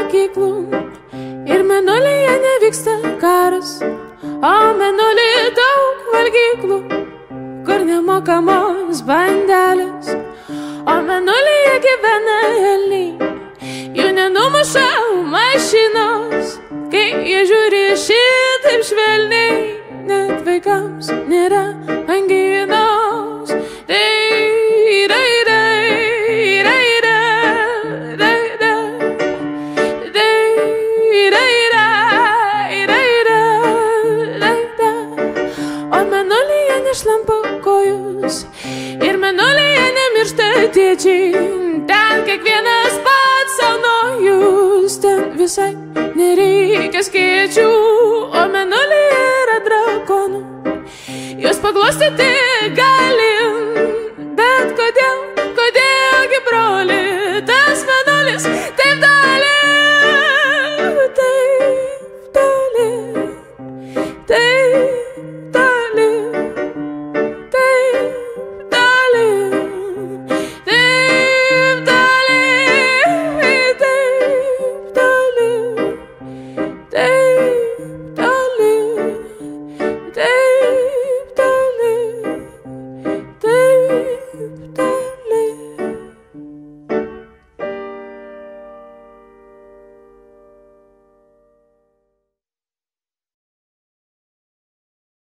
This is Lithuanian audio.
mokyklų ir mėnulyje nevyksta karas, o mėnulyje daug valgyklų, kur nemokamos bandelės, o mėnulyje gyvena elniai, jų nenumuša mašinos, kai jie žiūri šitaip švelniai, net vaikams nėra anginos. O mėnulyje nešlampa kojos ir mėnulyje nemiršta tėčiai, ten kiekvienas pats savo nojus, ten visai nereikia skėčių, o mėnulyje yra drakonų, juos paglostyti galim, bet kodėlgi broli, tas mėnulis